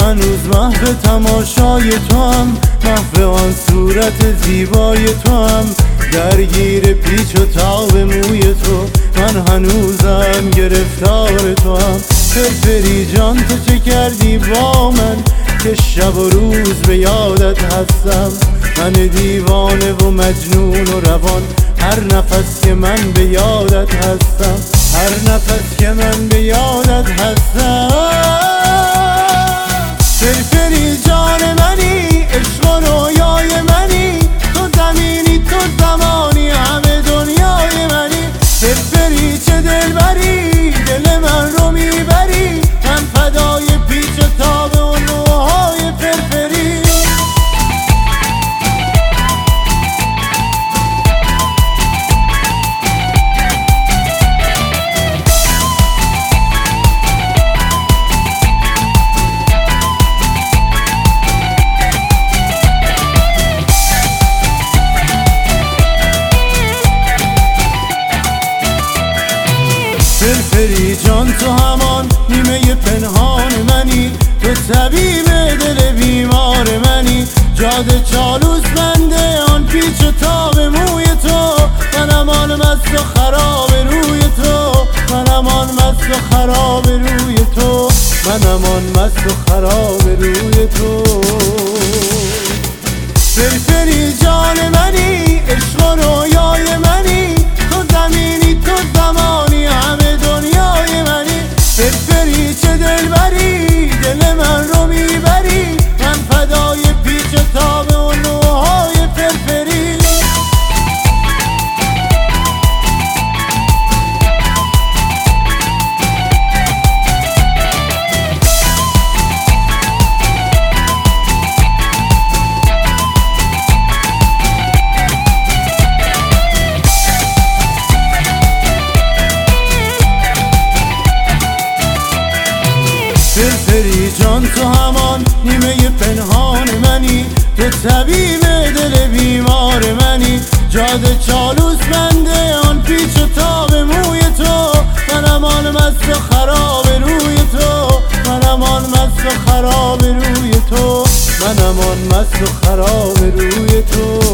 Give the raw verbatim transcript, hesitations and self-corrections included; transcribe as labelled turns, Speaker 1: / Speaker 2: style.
Speaker 1: هنوز محو تماشای تو هم، محو آن صورت زیبای تو هم، درگیر پیچ و تاب موی تو. من هنوزم گرفتار تو هم. فرفری جان تو چه کردی با من که شب و روز به یادت هستم؟ من دیوانه و مجنون و روان، هر نفس که من به یادت هستم، هر نفس که من به یادت هستم. فرفری جان منی، عشق و رویای منی، تو زمینی تو زمانی، همه دنیای منی. فرفری چه دلبری، دل من رو میبری، من فدای پیچ و تاب اون روحای فرفری. فرفری جان تو همان نیمه پنهان منی، تو طبیب دل بیمار منی. جاده چالوس بنده آن پیچ و تاب موی تو، منم آن مست و خراب روی تو، منم آن مست و خراب روی تو، منم آن مست و خراب روی تو. فرفری جان منی، عشق و رویای منی، تو زمینی تو زمانی، همه دنیای منی. فرفری چه دلبری، دل من رو میبری، من فدای پیچ و تاب اون روحای فرفری. فرفری جان تو همان نیمه پنهان منی، تو طبیب دل بیمار منی. جاده چالوس بنده آن پیچ و تاب موی تو، منم آن مست و خراب روی تو، منم آن مست و خراب روی تو، منم آن مست و خراب روی تو.